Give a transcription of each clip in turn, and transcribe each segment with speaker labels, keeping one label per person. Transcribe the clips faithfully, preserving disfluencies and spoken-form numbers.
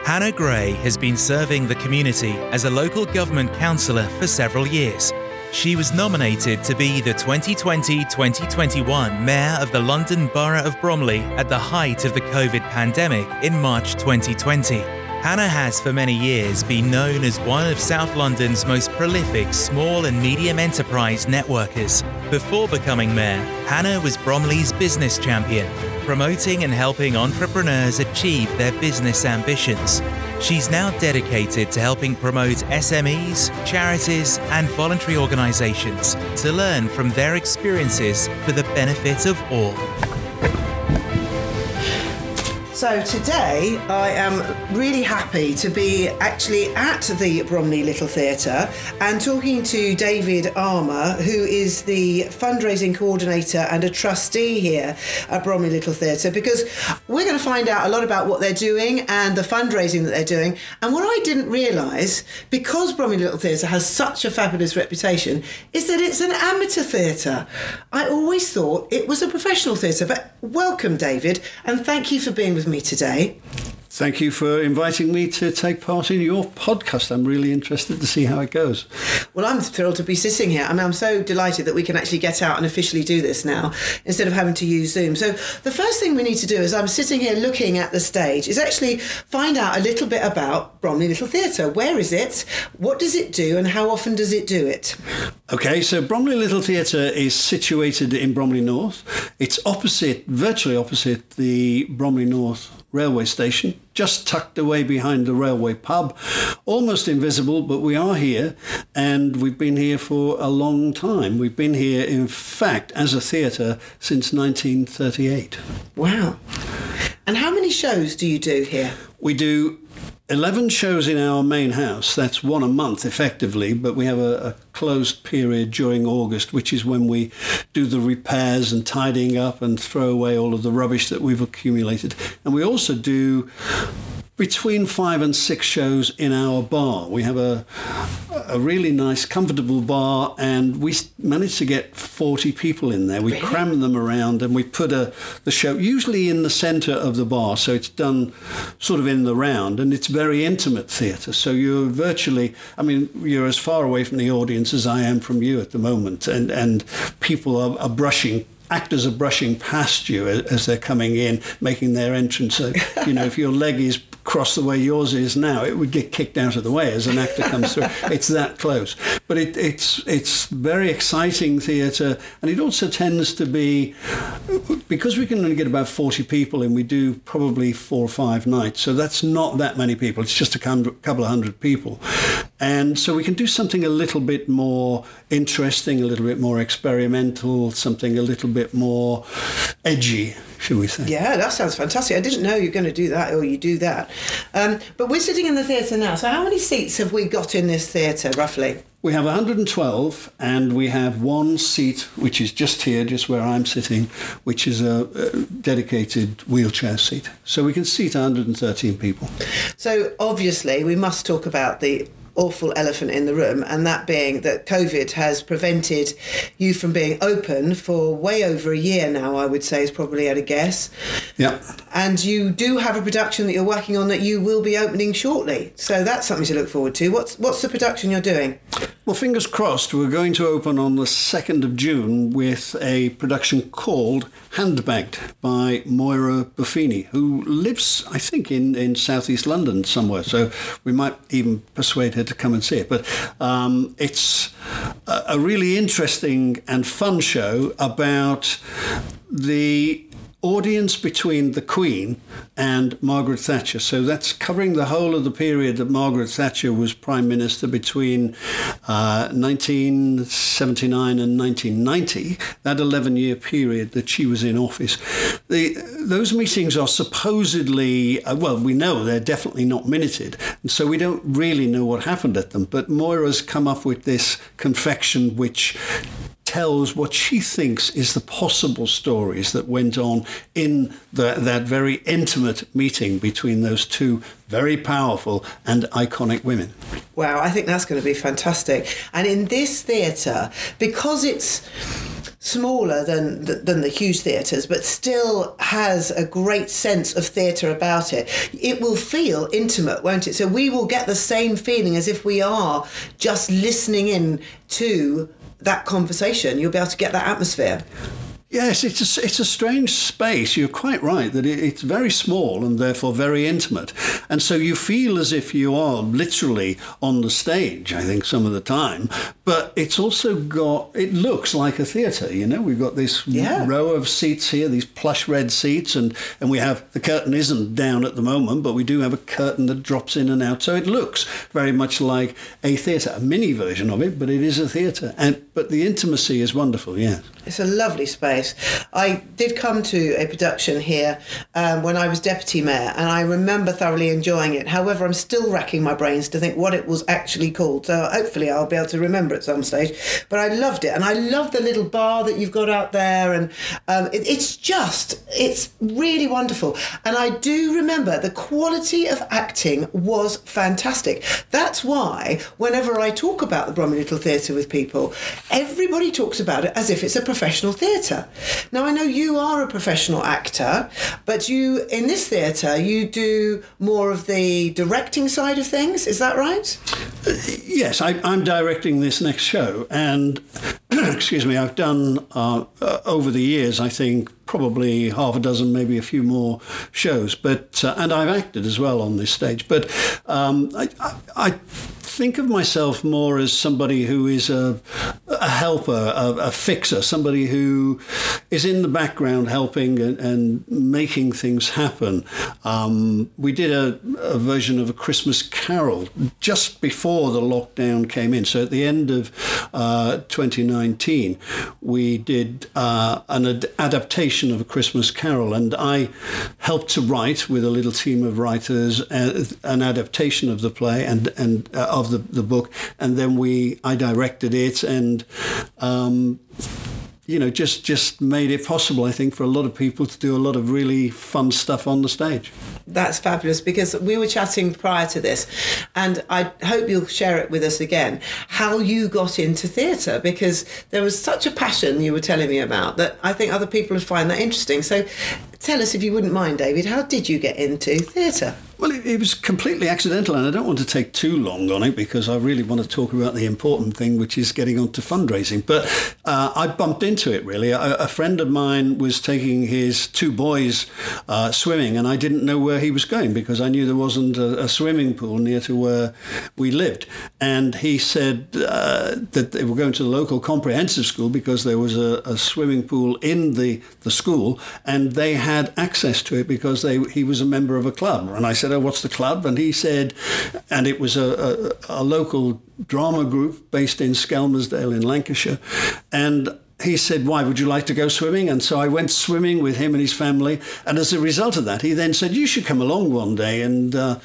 Speaker 1: Hannah Gray has been serving the community as a local government councillor for several years. She was nominated to be the twenty twenty to twenty twenty-one Mayor of the London Borough of Bromley at the height of the COVID pandemic in March twenty twenty. Hannah has for many years been known as one of South London's most prolific small and medium enterprise networkers. Before becoming mayor, Hannah was Bromley's business champion, promoting and helping entrepreneurs achieve their business ambitions. She's now dedicated to helping promote S M Es, charities, and voluntary organisations to learn from their experiences for the benefit of all.
Speaker 2: So today I am really happy to be actually at the Bromley Little Theatre and talking to David Armour, who is the fundraising coordinator and a trustee here at Bromley Little Theatre, because we're going to find out a lot about what they're doing and the fundraising that they're doing. And what I didn't realise, because Bromley Little Theatre has such a fabulous reputation, is that it's an amateur theatre. I always thought it was a professional theatre, but welcome, David, and thank you for being with me today.
Speaker 3: Thank you for inviting me to take part in your podcast. I'm really interested to see how it goes.
Speaker 2: Well, I'm thrilled to be sitting here. I mean, I'm so delighted that we can actually get out and officially do this now instead of having to use Zoom. So the first thing we need to do as I'm sitting here looking at the stage is actually find out a little bit about Bromley Little Theatre. Where is it? What does it do? And how often does it do it?
Speaker 3: OK, so Bromley Little Theatre is situated in Bromley North. It's opposite, virtually opposite the Bromley North railway station, just tucked away behind the railway pub, almost invisible, but we are here, and we've been here for a long time. We've been here, in fact, as a theatre since nineteen thirty-eight.
Speaker 2: Wow. And how many shows do you do here?
Speaker 3: We do eleven shows in our main house. That's one a month, effectively, but we have a, a closed period during August, which is when we do the repairs and tidying up and throw away all of the rubbish that we've accumulated. And we also do between five and six shows in our bar. We have a a really nice, comfortable bar, and we managed to get forty people in there. We really? cram them around, and we put a the show usually in the centre of the bar, so it's done sort of in the round, and it's very intimate theatre. So you're virtually, I mean, you're as far away from the audience as I am from you at the moment, and and people are, are brushing. Actors are brushing past you as they're coming in, making their entrance. So, you know, if your leg is crossed the way yours is now, it would get kicked out of the way as an actor comes through. It's that close. But it, it's it's very exciting theatre, and it also tends to be, because we can only get about forty people in, we do probably four or five nights. So that's not that many people. It's just a couple of hundred people. And so we can do something a little bit more interesting, a little bit more experimental, something a little bit more edgy, should we say.
Speaker 2: Yeah, that sounds fantastic. I didn't know you were going to do that, or you do that. Um, but we're sitting in the theatre now. So how many seats have we got in this theatre, roughly?
Speaker 3: We have one hundred twelve, and we have one seat, which is just here, just where I'm sitting, which is a, a dedicated wheelchair seat. So we can seat one hundred thirteen people.
Speaker 2: So obviously we must talk about the awful elephant in the room, and that being that COVID has prevented you from being open for way over a year now, I would say, is probably at a guess.
Speaker 3: Yeah.
Speaker 2: And you do have a production that you're working on that you will be opening shortly. So that's something to look forward to. What's what's the production you're doing?
Speaker 3: Well, fingers crossed, we're going to open on the second of June with a production called Handbagged by Moira Buffini, who lives, I think, in, in southeast London somewhere. So we might even persuade her to come and see it. But um, it's a, a really interesting and fun show about the audience between the Queen and Margaret Thatcher. So that's covering the whole of the period that Margaret Thatcher was Prime Minister between uh, nineteen seventy-nine and nineteen ninety, that eleven-year period that she was in office. The, those meetings are supposedly, uh, well, we know they're definitely not minuted, and so we don't really know what happened at them. But Moira's come up with this confection which tells what she thinks is the possible stories that went on in the, that very intimate meeting between those two very powerful and iconic women.
Speaker 2: Wow, I think that's going to be fantastic. And in this theatre, because it's smaller than than the huge theatres, but still has a great sense of theatre about it. It will feel intimate, won't it? So we will get the same feeling as if we are just listening in to that conversation. You'll be able to get that atmosphere.
Speaker 3: Yes, it's a, it's a strange space. You're quite right that it, it's very small and therefore very intimate. And so you feel as if you are literally on the stage, I think, some of the time. But it's also got, it looks like a theatre, you know. We've got this yeah. row of seats here, these plush red seats, and, and we have, the curtain isn't down at the moment, but we do have a curtain that drops in and out. So it looks very much like a theatre, a mini version of it, but it is a theatre. And But the intimacy is wonderful, yes.
Speaker 2: It's a lovely space. I did come to a production here um, when I was deputy mayor, and I remember thoroughly enjoying it. However, I'm still racking my brains to think what it was actually called. So hopefully I'll be able to remember at some stage. But I loved it, and I love the little bar that you've got out there, and um, it, it's just, it's really wonderful. And I do remember the quality of acting was fantastic. That's why whenever I talk about the Bromley Little Theatre with people, everybody talks about it as if it's a professional theatre. Now, I know you are a professional actor, but you, in this theatre, you do more of the directing side of things. Is that right?
Speaker 3: Uh, yes, I, I'm directing this next show. And, excuse me, I've done, uh, uh, over the years, I think, probably half a dozen, maybe a few more shows. But uh, and I've acted as well on this stage. But um, I, I, I think of myself more as somebody who is a, a helper, a, a fixer, somebody who is in the background helping and, and making things happen. Um, we did a, a version of A Christmas Carol just before the lockdown came in. So at the end of uh, twenty nineteen, we did uh, an ad- adaptation of A Christmas Carol, and I helped to write with a little team of writers uh, an adaptation of the play and and uh, of the, the book, and then we I directed it and um, you know just just made it possible, I think, for a lot of people to do a lot of really fun stuff on the stage.
Speaker 2: That's fabulous, because we were chatting prior to this, and I hope you'll share it with us again, how you got into theatre, because there was such a passion you were telling me about that I think other people would find that interesting. So tell us, if you wouldn't mind, David, how did you get into theatre?
Speaker 3: Well, it, it was completely accidental, and I don't want to take too long on it because I really want to talk about the important thing, which is getting on to fundraising. But uh, I bumped into it, really. A, a friend of mine was taking his two boys uh, swimming, and I didn't know where he was going because I knew there wasn't a, a swimming pool near to where we lived. And he said uh, that they were going to the local comprehensive school because there was a, a swimming pool in the, the school, and they had access to it because they he was a member of a club. And I said, oh, what's the club? And he said, and it was a, a, a local drama group based in Skelmersdale in Lancashire. And he said, why, would you like to go swimming? And so I went swimming with him and his family. And as a result of that, he then said, you should come along one day and uh,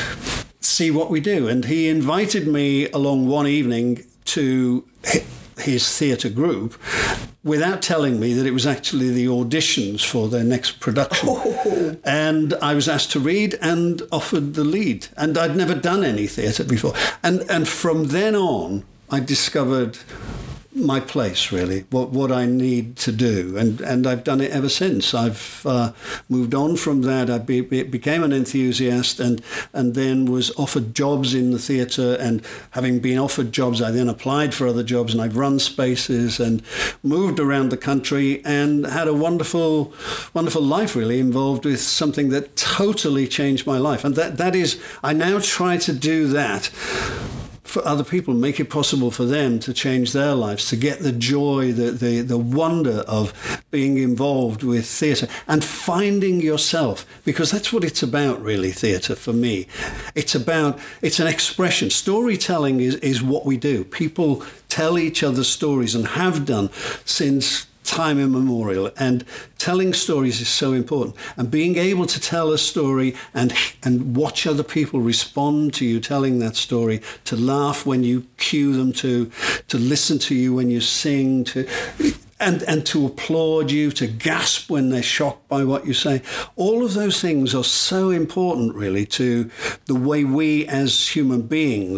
Speaker 3: see what we do. And he invited me along one evening to his theatre group without telling me that it was actually the auditions for their next production. Oh. And I was asked to read and offered the lead. And I'd never done any theatre before. And and from then on, I discovered my place, really, what what I need to do, and and I've done it ever since. I've uh, moved on from that. I be, be, became an enthusiast, and and then was offered jobs in the theatre, and having been offered jobs, I then applied for other jobs, and I've run spaces and moved around the country and had a wonderful, wonderful life, really, involved with something that totally changed my life, and that that is, I now try to do that for other people, make it possible for them to change their lives, to get the joy, the the, the wonder of being involved with theatre and finding yourself, because that's what it's about, really, theatre, for me. It's about, it's an expression. Storytelling is, is what we do. People tell each other stories and have done since time immemorial, and telling stories is so important, and being able to tell a story and and watch other people respond to you telling that story, to laugh when you cue them to to listen to you when you sing, to and and to applaud you, to gasp when they're shocked by what you say. All of those things are so important, really, to the way we as human beings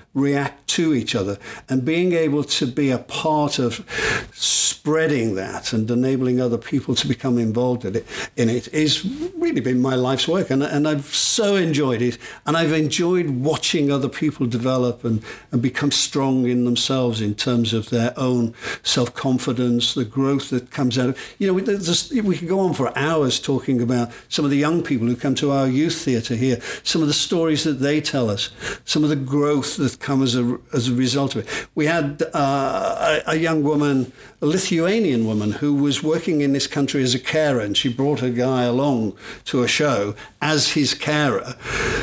Speaker 3: react to each other, and being able to be a part of spreading that and enabling other people to become involved in it, in it is really been my life's work. And, and I've so enjoyed it. And I've enjoyed watching other people develop and, and become strong in themselves in terms of their own self-confidence, the growth that comes out of, you know, just, we could go on for hours talking about some of the young people who come to our youth theatre here, some of the stories that they tell us, some of the growth that comes as a, as a result of it. We had uh, a, a young woman, a Lithuanian woman, who was working in this country as a carer, and she brought a guy along to a show as his carer,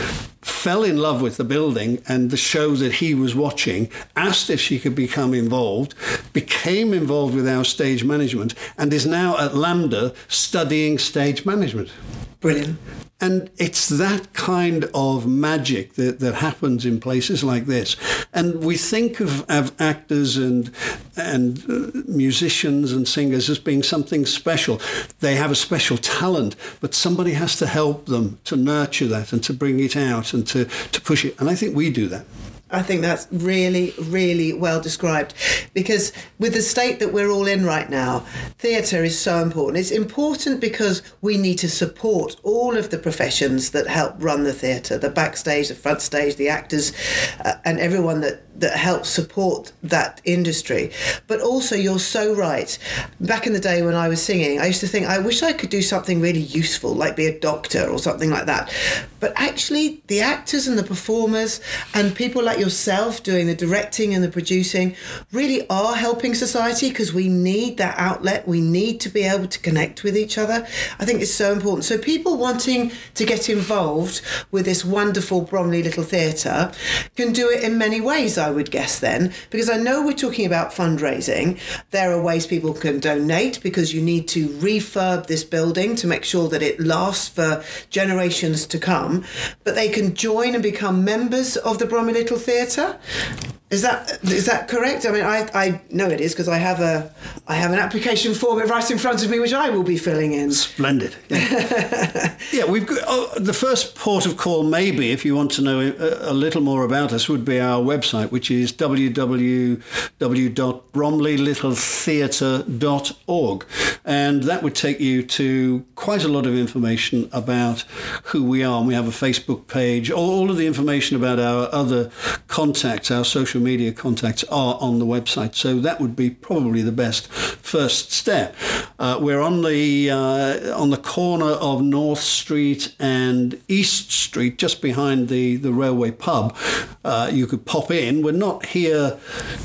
Speaker 3: fell in love with the building and the show that he was watching, asked if she could become involved, became involved with our stage management, and is now at LAMDA studying stage management.
Speaker 2: Brilliant.
Speaker 3: And it's that kind of magic that, that happens in places like this. And we think of, of actors and and uh, musicians and singers as being something special. They have a special talent, but somebody has to help them to nurture that and to bring it out and to, to push it. And I think we do that.
Speaker 2: I think that's really, really well described, because with the state that we're all in right now, theatre is so important. It's important because we need to support all of the professions that help run the theatre, the backstage, the front stage, the actors, uh, and everyone that, that helps support that industry. But also, you're so right. Back in the day when I was singing, I used to think, I wish I could do something really useful, like be a doctor or something like that. But actually, the actors and the performers and people like yourself doing the directing and the producing really are helping society, because we need that outlet. We need to be able to connect with each other. I think it's so important. So people wanting to get involved with this wonderful Bromley Little Theatre can do it in many ways, I would guess then, because I know we're talking about fundraising. There are ways people can donate, because you need to refurb this building to make sure that it lasts for generations to come. But they can join and become members of the Bromley Little Theatre. Is that is that correct? I mean, I, I know it is, because I have a I have an application form right in front of me, which I will be filling in.
Speaker 3: Splendid. Yeah, yeah we've got oh, the first port of call. Maybe if you want to know a, a little more about us, would be our website, which is w w w dot bromley little theatre dot org, and that would take you to quite a lot of information about who we are. And we have a Facebook page. All, all of the information about our other contacts, our social media contacts, are on the website. So that would be probably the best first step. Uh, we're on the uh, on the corner of North Street and East Street, just behind the, the railway pub. Uh, you could pop in. We're not here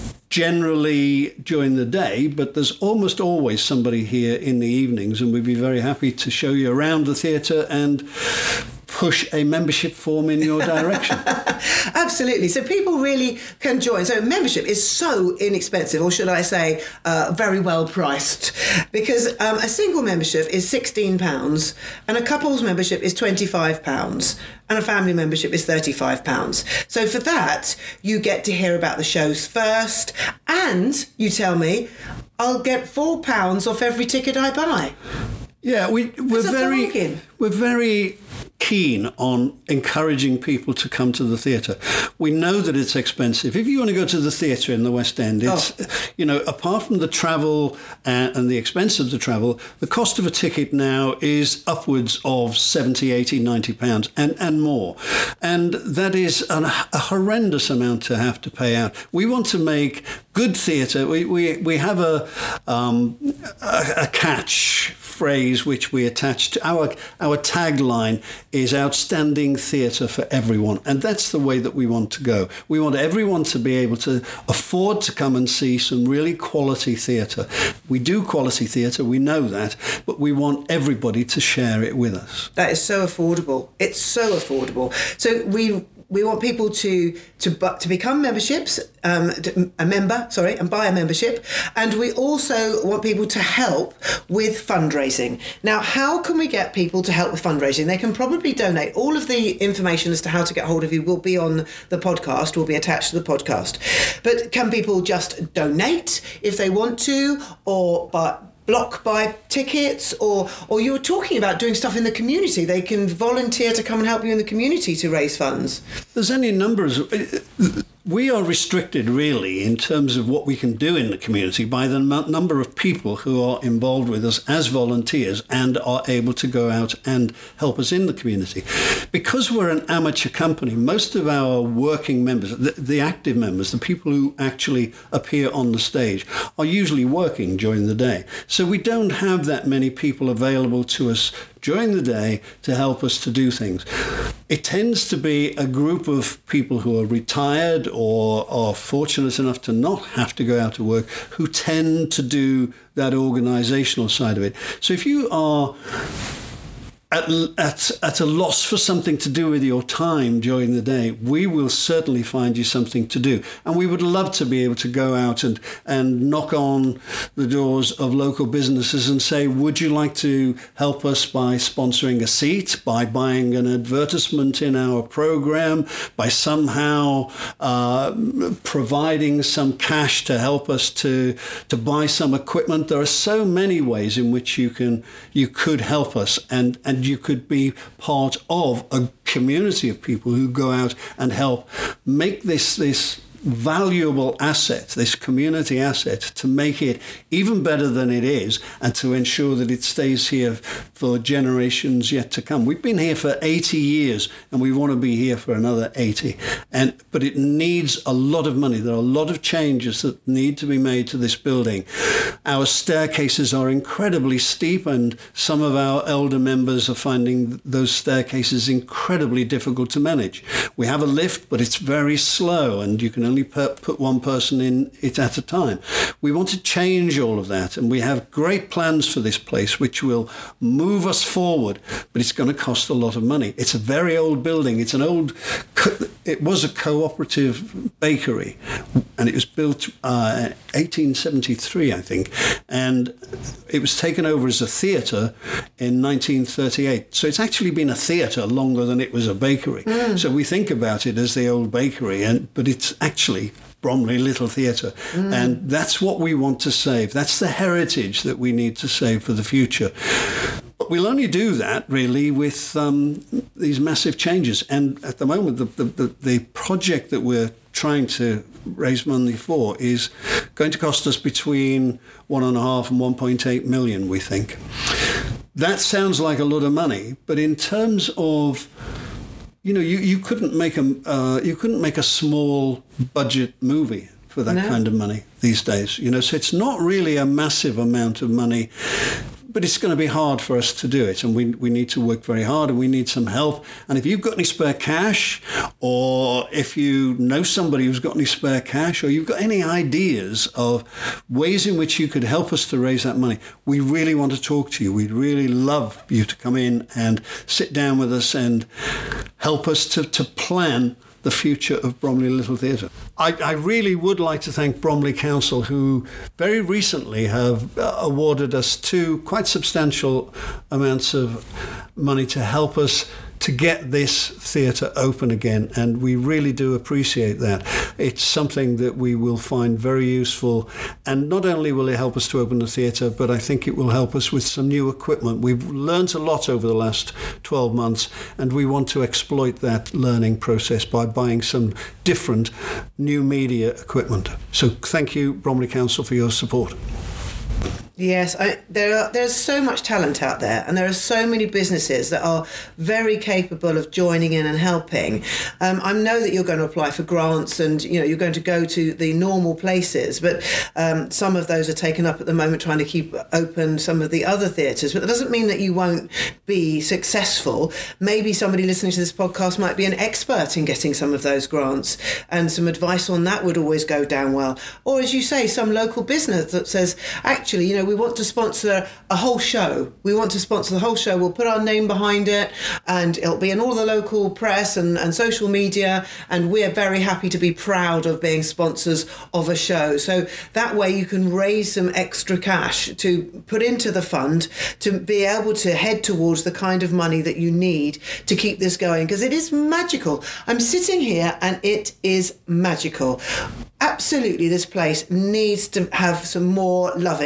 Speaker 3: generally during the day, but there's almost always somebody here in the evenings, and we'd be very happy to show you around the theatre and push a membership form in your direction.
Speaker 2: Absolutely. So people really can join. So membership is so inexpensive, or should I say uh, very well priced, because um, a single membership is sixteen pounds and a couple's membership is twenty-five pounds and a family membership is thirty-five pounds. So for that, you get to hear about the shows first, and you tell me I'll get four pounds off every ticket I buy.
Speaker 3: Yeah, we, we're very
Speaker 2: bargain. We're
Speaker 3: very keen on encouraging people to come to the theatre. We know that it's expensive. If you want to go to the theatre in the West End, it's, oh. you know, apart from the travel and, and the expense of the travel, the cost of a ticket now is upwards of seventy, eighty, ninety pounds and, and more. And that is an, a horrendous amount to have to pay out. We want to make good theatre. We, we, we have a, um, a, a catch phrase which we attach to our our tagline is outstanding theatre for everyone, and that's the way that we want to go. We want everyone to be able to afford to come and see some really quality theatre. We do quality theatre, we know that, but we want everybody to share it with us.
Speaker 2: That is so affordable. It's so affordable. So we We want people to to to become memberships, um, a member, sorry, and buy a membership. And we also want people to help with fundraising. Now, how can we get people to help with fundraising? They can probably donate. All of the information as to how to get hold of you will be on the podcast, will be attached to the podcast. But can people just donate if they want to, or but block buy tickets, or or you were talking about doing stuff in the community? They can volunteer to come and help you in the community to raise funds.
Speaker 3: There's any numbers. we are restricted really in terms of what we can do in the community by the m- number of people who are involved with us as volunteers and are able to go out and help us in the community. Because we're an amateur company, most of our working members, the, the active members, the people who actually appear on the stage, are usually working during the day. So we don't have that many people available to us during the day to help us to do things. It tends to be a group of people who are retired or are fortunate enough to not have to go out to work who tend to do that organizational side of it. So if you are At, at, at a loss for something to do with your time during the day, we will certainly find you something to do. And we would love to be able to go out and, and knock on the doors of local businesses and say, would you like to help us by sponsoring a seat, by buying an advertisement in our program, by somehow uh, providing some cash to help us to, to buy some equipment? There are so many ways in which you can you could help us, and, and you could be part of a community of people who go out and help make this this valuable asset, this community asset, to make it even better than it is and to ensure that it stays here for generations yet to come. We've been here for eighty years and we want to be here for another eighty. And but it needs a lot of money. There are a lot of changes that need to be made to this building. Our staircases are incredibly steep, and some of our elder members are finding those staircases incredibly difficult to manage. We have a lift, but it's very slow, and you can only put one person in it at a time. We want to change all of that, and we have great plans for this place which will move us forward, but it's going to cost a lot of money. It's a very old building. It's an old, it was a cooperative bakery, and it was built uh, eighteen seventy-three, I think, and it was taken over as a theatre in nineteen thirty-eight. So it's actually been a theatre longer than it was a bakery. Mm. So we think about it as the old bakery, and but it's actually Bromley Little Theatre. Mm. And that's what we want to save. That's the heritage that we need to save for the future. But we'll only do that, really, with um, these massive changes. And at the moment, the, the, the, the project that we're trying to raise money for is going to cost us between one and a half and one point eight million, we think. That sounds like a lot of money, but in terms of, you know, you, you couldn't make a uh, you couldn't make a small budget movie for that no. kind of money these days. You know, so it's not really a massive amount of money, but it's going to be hard for us to do it, and we we need to work very hard, and we need some help. And if you've got any spare cash, or if you know somebody who's got any spare cash, or you've got any ideas of ways in which you could help us to raise that money, we really want to talk to you. We'd really love you to come in and sit down with us and help us to, to plan the future of Bromley Little Theatre. I, I really would like to thank Bromley Council, who very recently have uh, awarded us two quite substantial amounts of money to help us to get this theatre open again, and we really do appreciate that. It's something that we will find very useful, and not only will it help us to open the theatre, but I think it will help us with some new equipment. We've learned a lot over the last twelve months, and we want to exploit that learning process by buying some different new media equipment. So thank you, Bromley Council, for your support.
Speaker 2: Yes, I, there are, there's so much talent out there, and there are so many businesses that are very capable of joining in and helping. Um, I know that you're going to apply for grants, and you know you're going to go to the normal places, but um, some of those are taken up at the moment, trying to keep open some of the other theatres. But that doesn't mean that you won't be successful. Maybe somebody listening to this podcast might be an expert in getting some of those grants, and some advice on that would always go down well. Or, as you say, some local business that says, actually, you know, we want to sponsor a whole show. We want to sponsor the whole show. We'll put our name behind it, and it'll be in all the local press and, and social media, and we're very happy to be proud of being sponsors of a show. So that way you can raise some extra cash to put into the fund to be able to head towards the kind of money that you need to keep this going, because it is magical. I'm sitting here and it is magical. Absolutely, this place needs to have some more loving and needs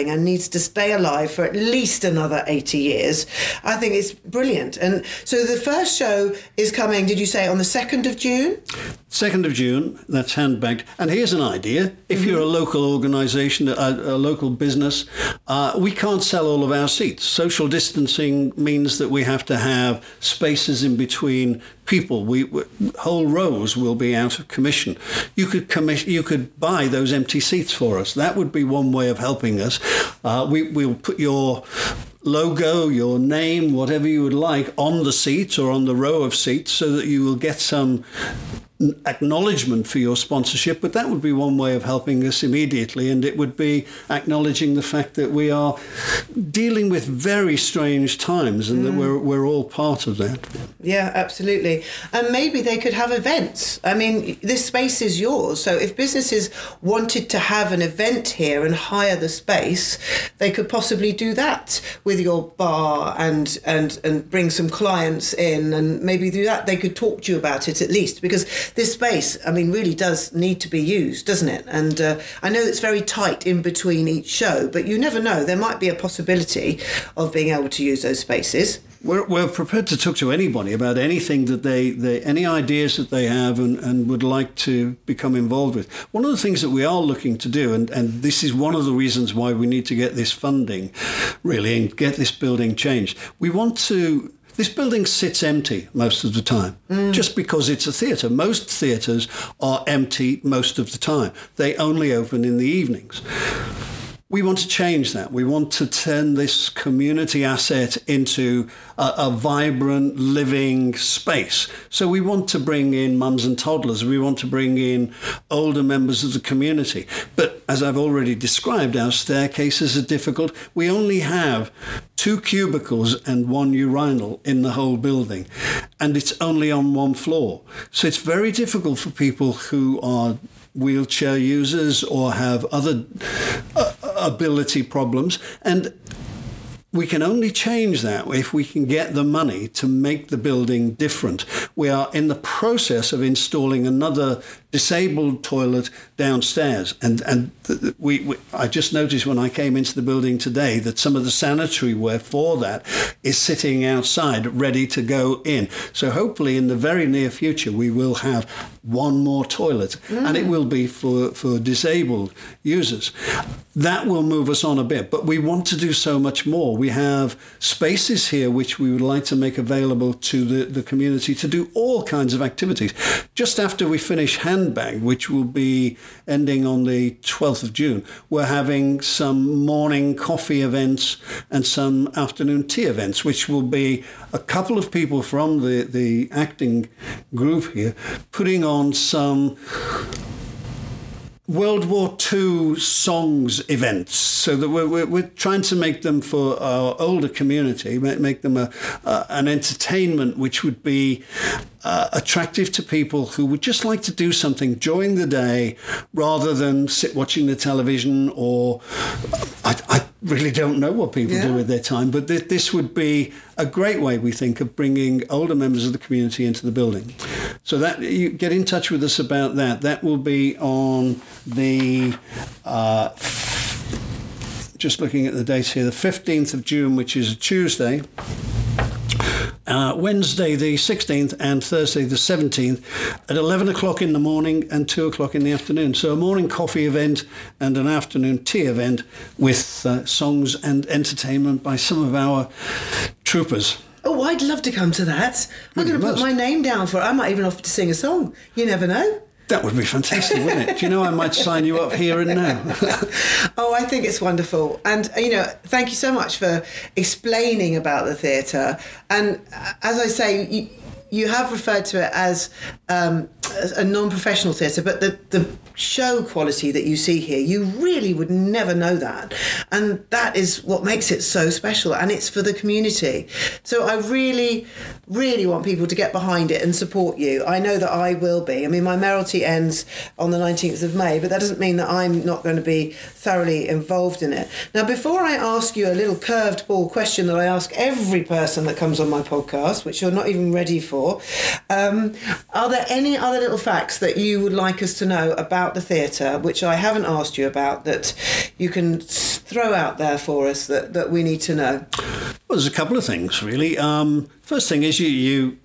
Speaker 2: needs to stay alive for at least another eighty years. I think it's brilliant. And so the first show is coming, did you say, on the second of June?
Speaker 3: second of June, that's handbagged. And here's an idea. If mm-hmm. you're a local organisation, a, a local business, uh, we can't sell all of our seats. Social distancing means that we have to have spaces in between people. We, we whole rows will be out of commission. You could commission, you could buy those empty seats for us. That would be one way of helping us. Uh, we, we'll put your logo, your name, whatever you would like, on the seat or on the row of seats so that you will get some acknowledgement for your sponsorship, but that would be one way of helping us immediately, and it would be acknowledging the fact that we are dealing with very strange times and mm. that we're we're all part of that.
Speaker 2: Yeah, absolutely. And maybe they could have events. I mean, this space is yours, so if businesses wanted to have an event here and hire the space, they could possibly do that with your bar and and and bring some clients in, and maybe do that. They could talk to you about it at least, because this space, I mean, really does need to be used, doesn't it? And uh, I know it's very tight in between each show, but you never know. There might be a possibility of being able to use those spaces.
Speaker 3: We're, we're prepared to talk to anybody about anything that they, they any ideas that they have and, and would like to become involved with. One of the things that we are looking to do, and, and this is one of the reasons why we need to get this funding, really, and get this building changed. We want to... This building sits empty most of the time, mm. just because it's a theatre. Most theatres are empty most of the time. They only open in the evenings. We want to change that. We want to turn this community asset into a, a vibrant, living space. So we want to bring in mums and toddlers. We want to bring in older members of the community. But as I've already described, our staircases are difficult. We only have two cubicles and one urinal in the whole building, and it's only on one floor. So it's very difficult for people who are wheelchair users or have other uh, ability problems, and we can only change that if we can get the money to make the building different. We are in the process of installing another disabled toilet downstairs, and and we, we I just noticed when I came into the building today that some of the sanitary ware for that is sitting outside ready to go in. So hopefully in the very near future we will have one more toilet, mm. and it will be for, for disabled users. That will move us on a bit, but we want to do so much more. We have spaces here which we would like to make available to the, the community to do all kinds of activities. Just after we finish Handbag, which will be ending on the twelfth of June, we're having some morning coffee events and some afternoon tea events, which will be a couple of people from the, the acting group here putting on some World War Two songs events, so that we're, we're, we're trying to make them for our older community, make, make them a, uh, an entertainment which would be uh, attractive to people who would just like to do something during the day rather than sit watching the television, or I, I really don't know what people yeah. do with their time, but th- this would be a great way, we think, of bringing older members of the community into the building. So that you get in touch with us about that. That will be on the, uh, just looking at the dates here, the fifteenth of June, which is a Tuesday, uh, Wednesday the sixteenth and Thursday the seventeenth at eleven o'clock in the morning and two o'clock in the afternoon. So a morning coffee event and an afternoon tea event with uh, songs and entertainment by some of our troopers.
Speaker 2: Oh, I'd love to come to that. I'm
Speaker 3: Well,
Speaker 2: going to
Speaker 3: you
Speaker 2: put
Speaker 3: must.
Speaker 2: my name down for it. I might even offer to sing a song. You never know.
Speaker 3: That would be fantastic, wouldn't it? Do you know, I might sign you up here and now.
Speaker 2: Oh, I think it's wonderful. And, you know, thank you so much for explaining about the theatre. And uh, as I say, you, you have referred to it as um, a non-professional theatre, but the, the show quality that you see here, you really would never know that. And that is what makes it so special, and it's for the community. So I really, really want people to get behind it and support you. I know that I will be. I mean, my mayoralty ends on the nineteenth of May, but that doesn't mean that I'm not going to be thoroughly involved in it. Now, before I ask you a little curved ball question that I ask every person that comes on my podcast, which you're not even ready for, um, are there any other little facts that you would like us to know about the theatre, which I haven't asked you about, that you can throw out there for us that, that we need to know?
Speaker 3: Well, there's a couple of things, really. Um, first thing is you, you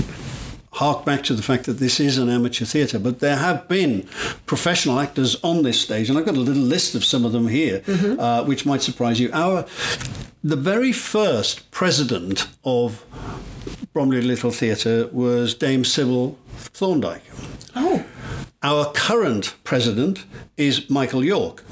Speaker 3: hark back to the fact that this is an amateur theatre, but there have been professional actors on this stage, and I've got a little list of some of them here, mm-hmm. uh, which might surprise you. Our the very first president of Bromley Little Theatre was Dame Sybil Thorndike.
Speaker 2: Oh.
Speaker 3: Our current president is Michael York.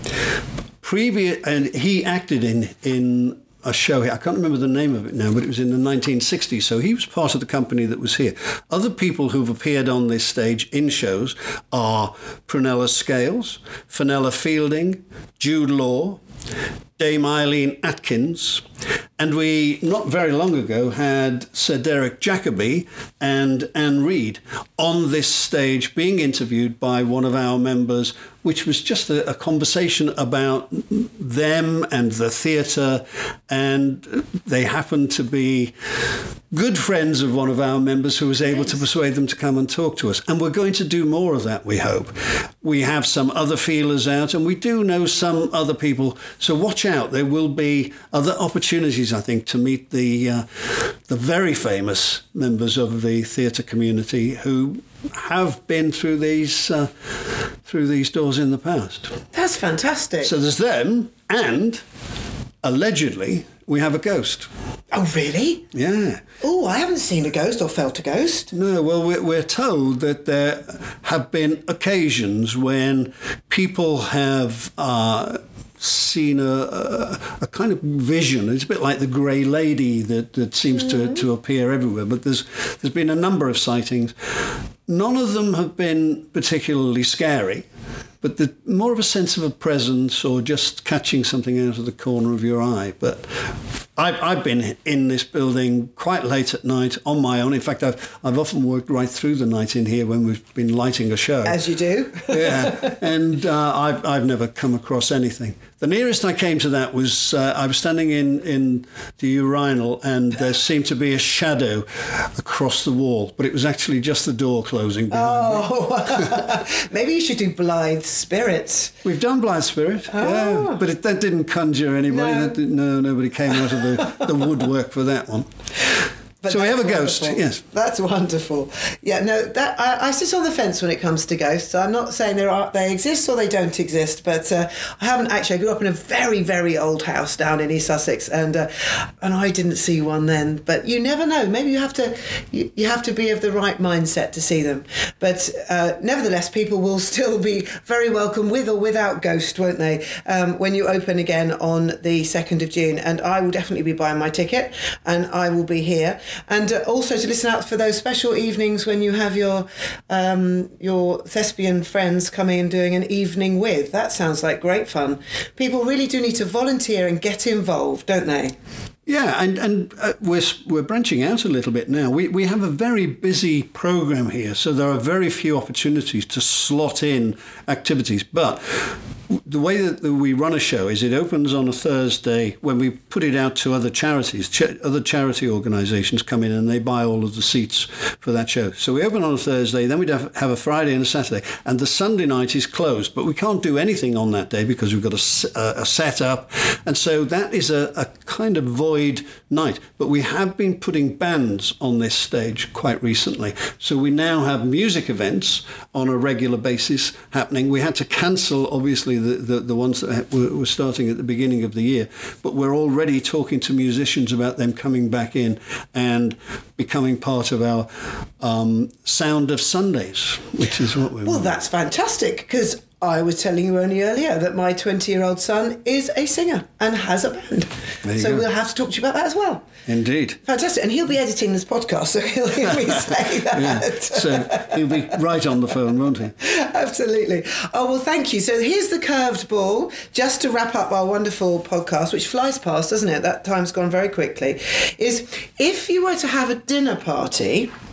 Speaker 3: Previous, and he acted in in a show here. I can't remember the name of it now, but it was in the nineteen sixties, so he was part of the company that was here. Other people who've appeared on this stage in shows are Prunella Scales, Fenella Fielding, Jude Law, Dame Eileen Atkins, and we, not very long ago, had Sir Derek Jacobi and Anne Reid on this stage being interviewed by one of our members, which was just a, a conversation about them and the theatre, and they happened to be good friends of one of our members who was able to persuade them to come and talk to us. And we're going to do more of that, we hope. We have some other feelers out, and we do know some other people, so watch out. There will be other opportunities, I think, to meet the uh, the very famous members of the theatre community who have been through these uh, through these doors in the past.
Speaker 2: That's fantastic.
Speaker 3: So there's them, and allegedly we have a ghost.
Speaker 2: Oh, really?
Speaker 3: Yeah.
Speaker 2: Oh, I haven't seen a ghost or felt a ghost.
Speaker 3: No, well, we're, we're told that there have been occasions when people have uh, seen a, a, a kind of vision. It's a bit like the Grey Lady that, that seems mm-hmm. to, to appear everywhere, but there's there's been a number of sightings. None of them have been particularly scary, but the, more of a sense of a presence or just catching something out of the corner of your eye. But I've, I've been in this building quite late at night on my own. In fact, I've, I've often worked right through the night in here when we've been lighting a show.
Speaker 2: As you do.
Speaker 3: Yeah, and uh, I've, I've never come across anything. The nearest I came to that was uh, I was standing in, in the urinal, and there seemed to be a shadow across the wall, but it was actually just the door closing behind
Speaker 2: oh. me. Maybe you should do Blythe Spirit.
Speaker 3: We've done Blythe Spirit, oh. yeah, but it, that didn't conjure anybody.
Speaker 2: No.
Speaker 3: That did, no, nobody came out of the, the woodwork for that one. But so we have a ghost,
Speaker 2: wonderful.
Speaker 3: Yes.
Speaker 2: That's wonderful. Yeah, no, that I, I sit on the fence when it comes to ghosts. I'm not saying there are they exist or they don't exist, but uh, I haven't actually. I grew up in a very, very old house down in East Sussex, and uh, and I didn't see one then. But you never know. Maybe you have to you, you have to be of the right mindset to see them. But uh, nevertheless, people will still be very welcome with or without ghost, won't they? Um, when you open again on the second of June, and I will definitely be buying my ticket, and I will be here. And uh, also to listen out for those special evenings when you have your um, your thespian friends coming and doing an evening with. That sounds like great fun. People really do need to volunteer and get involved, don't they?
Speaker 3: Yeah, and, and uh, we're we're branching out a little bit now. We we have a very busy programme here, so there are very few opportunities to slot in activities. But the way that we run a show is it opens on a Thursday when we put it out to other charities. Ch- other charity organisations come in and they buy all of the seats for that show. So we open on a Thursday, then we'd have, have a Friday and a Saturday. And the Sunday night is closed, but we can't do anything on that day because we've got a, a, a set up. And so that is a, a kind of void night. But we have been putting bands on this stage quite recently. So we now have music events on a regular basis happening. We had to cancel, obviously, The, the, the ones that were, were starting at the beginning of the year. But we're already talking to musicians about them coming back in and becoming part of our um, Sound of Sundays, which is what we're...
Speaker 2: Well, that's fantastic, because I was telling you only earlier that my twenty-year-old son is a singer and has a band. So go. We'll have to talk to you about that as well.
Speaker 3: Indeed.
Speaker 2: Fantastic. And he'll be editing this podcast, so he'll hear me say that.
Speaker 3: Yeah. So he'll be right on the phone, won't he?
Speaker 2: Absolutely. Oh, well, thank you. So here's the curved ball, just to wrap up our wonderful podcast, which flies past, doesn't it? That time's gone very quickly, is if you were to have a dinner party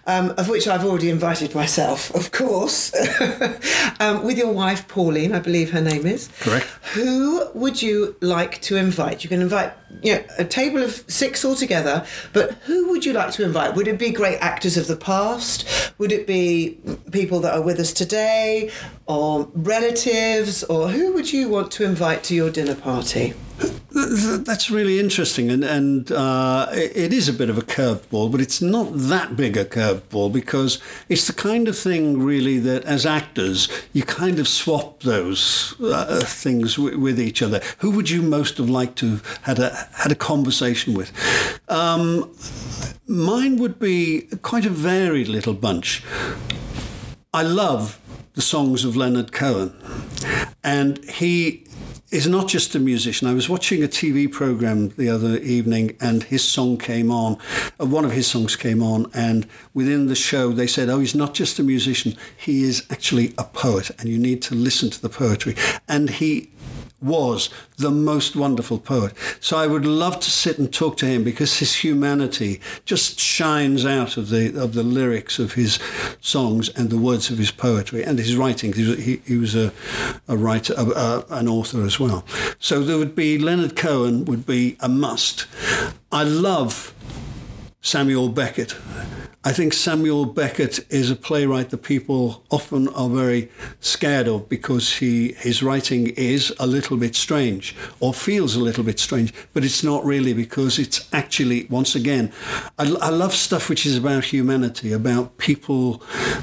Speaker 2: um, of which I've already invited myself, of course, um, with your wife, Pauline, I believe her name is.
Speaker 3: Correct.
Speaker 2: Who would you like to invite? You can invite, you know, a table of six altogether, but who would you like to invite? Would it be great actors of the past? Would it be people that are with us today, or relatives, or who would you want to invite to your dinner party?
Speaker 3: That's really interesting, and and uh, it is a bit of a curveball, but it's not that big a curveball, because it's the kind of thing really that as actors you kind of swap those uh, things w- with each other. Who would you most have liked to have had a had a conversation with? Um, mine would be quite a varied little bunch. I love the songs of Leonard Cohen, and he is not just a musician. I was watching a T V program the other evening, and his song came on, uh, one of his songs came on, and within the show they said, oh, he's not just a musician, he is actually a poet, and you need to listen to the poetry. And he was the most wonderful poet. So I would love to sit and talk to him, because his humanity just shines out of the of the lyrics of his songs and the words of his poetry and his writing. He was, he, he was a, a writer, a, a, an author as well. So there would be Leonard Cohen would be a must. I love Samuel Beckett. I think Samuel Beckett is a playwright that people often are very scared of, because he his writing is a little bit strange, or feels a little bit strange, but it's not really, because it's actually, once again, I, I love stuff which is about humanity, about people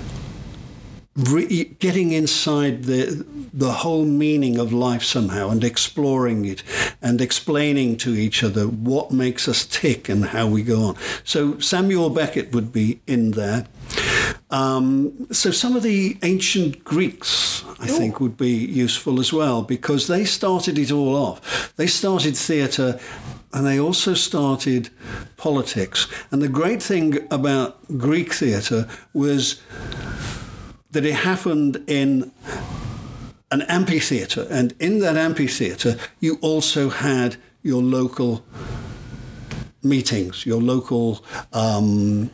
Speaker 3: Re- getting inside the the whole meaning of life somehow, and exploring it and explaining to each other what makes us tick and how we go on. So Samuel Beckett would be in there. Um, so some of the ancient Greeks, I think, would be useful as well, because they started it all off. They started theatre, and they also started politics. And the great thing about Greek theatre was that it happened in an amphitheatre, and in that amphitheatre you also had your local meetings, your local um,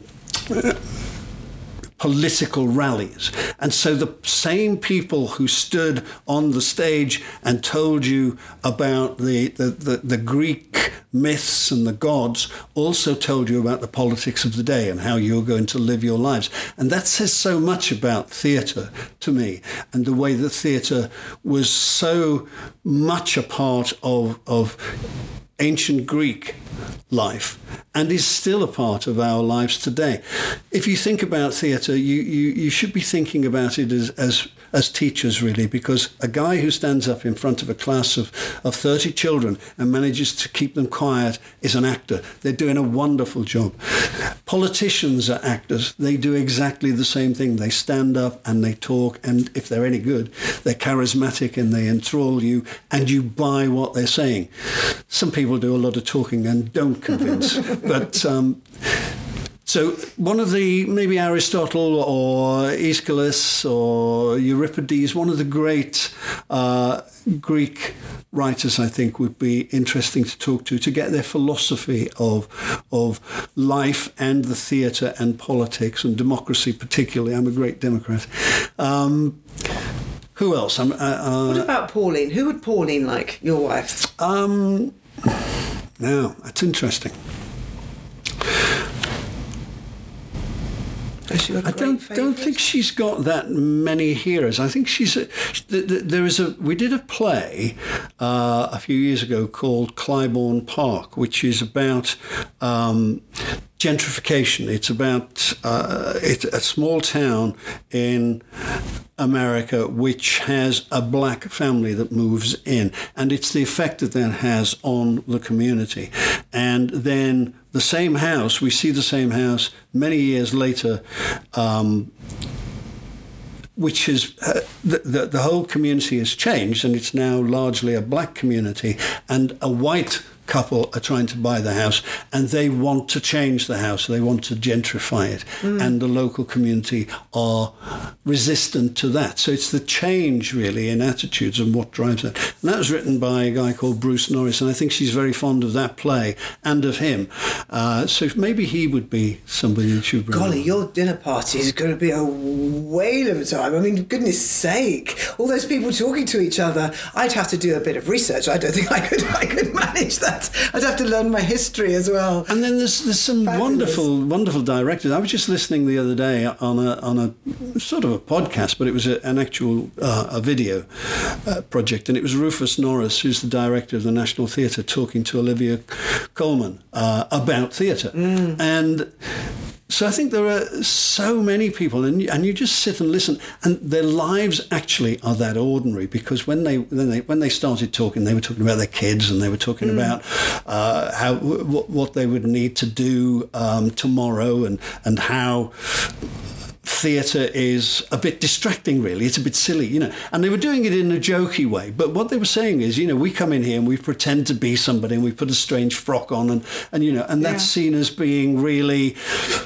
Speaker 3: political rallies. And so the same people who stood on the stage and told you about the, the, the, the Greek myths and the gods also told you about the politics of the day and how you're going to live your lives. And that says so much about theatre to me, and the way that theatre was so much a part of, of ancient Greek life, and is still a part of our lives today. If you think about theatre, you, you, you should be thinking about it as, as as teachers, really, because a guy who stands up in front of a class of, of thirty children and manages to keep them quiet is an actor. They're doing a wonderful job. Politicians are actors. They do exactly the same thing. They stand up and they talk, and if they're any good, they're charismatic and they enthrall you, and you buy what they're saying. Some people do a lot of talking and don't convince, but um, so one of the, maybe Aristotle or Aeschylus or Euripides, one of the great uh, Greek writers, I think, would be interesting to talk to, to get their philosophy of of life and the theatre and politics and democracy particularly. I'm a great Democrat. Um, who else? I'm, uh, uh,
Speaker 2: what about Pauline? Who would Pauline like, your wife?
Speaker 3: Um, now, that's interesting. I don't don't think she's got that many heroes. I think she's a, there is a we did a play uh, a few years ago called Clybourne Park, which is about um, gentrification. It's about uh, it's a small town in America which has a black family that moves in, and it's the effect that that has on the community. And then the same house, we see the same house many years later, um, which is uh, the, the the whole community has changed, and it's now largely a black community, and a white couple are trying to buy the house and they want to change the house, they want to gentrify it, mm. and the local community are resistant to that. So it's the change really in attitudes and what drives that. And that was written by a guy called Bruce Norris, and I think she's very fond of that play and of him. Uh, so maybe he would be somebody that you bring
Speaker 2: Golly,
Speaker 3: on.
Speaker 2: your dinner party is going to be a whale of a time. I mean, goodness sake, all those people talking to each other. I'd have to do a bit of research. I don't think I could I could manage that. I'd have to learn my history as well.
Speaker 3: And then there's there's some
Speaker 2: Fabulous.
Speaker 3: wonderful wonderful directors. I was just listening the other day on a on a sort of a podcast, but it was a, an actual uh, a video uh, project, and it was Rufus Norris, who's the director of the National Theatre, talking to Olivia Colman uh, about theatre, mm. and. So I think there are so many people, and and you just sit and listen, and their lives actually are that ordinary, because when they when they when they started talking, they were talking about their kids, and they were talking mm. about uh, how w- what they would need to do um, tomorrow, and and how theatre is a bit distracting, really. It's a bit silly, you know. And they were doing it in a jokey way. But what they were saying is, you know, we come in here and we pretend to be somebody, and we put a strange frock on, and, and you know, and that's yeah. seen as being really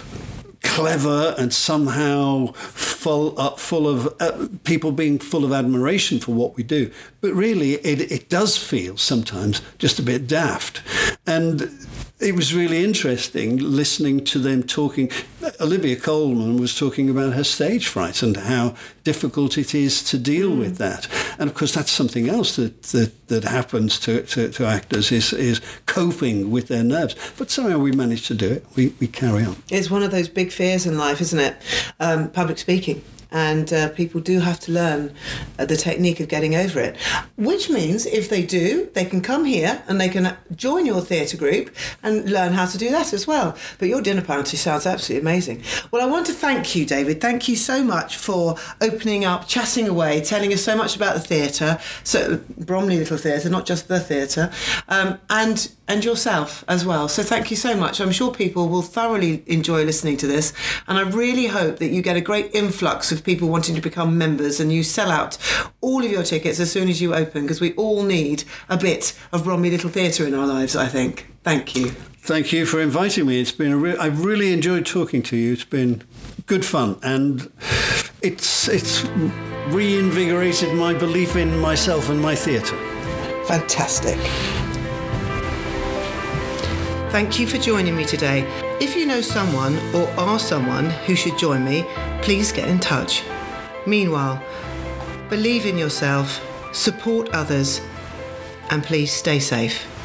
Speaker 3: clever and somehow full up, full of uh, people being full of admiration for what we do. But really, it, it does feel sometimes just a bit daft. And it was really interesting listening to them talking. Olivia Colman was talking about her stage fright and how difficult it is to deal mm. with that. And of course, that's something else that that, that happens to, to, to actors is is coping with their nerves. But somehow we manage to do it. We, we carry on.
Speaker 2: It's one of those big fears in life, isn't it? Um, public speaking. And uh, people do have to learn uh, the technique of getting over it. Which means if they do, they can come here and they can join your theatre group and learn how to do that as well. But your dinner party sounds absolutely amazing. Well, I want to thank you, David. Thank you so much for opening up, chatting away, telling us so much about the theatre, so Bromley Little Theatre, not just the theatre, um, and and yourself as well. So thank you so much. I'm sure people will thoroughly enjoy listening to this, and I really hope that you get a great influx of people wanting to become members and you sell out all of your tickets as soon as you open, because we all need a bit of Bromley Little Theatre in our lives, I think. Thank you.
Speaker 3: Thank you for inviting me. It's been a re- I've really enjoyed talking to you. It's been good fun, and it's it's reinvigorated my belief in myself and my theatre.
Speaker 2: Fantastic. Thank you for joining me today. If you know someone or are someone who should join me, please get in touch. Meanwhile, believe in yourself, support others, and please stay safe.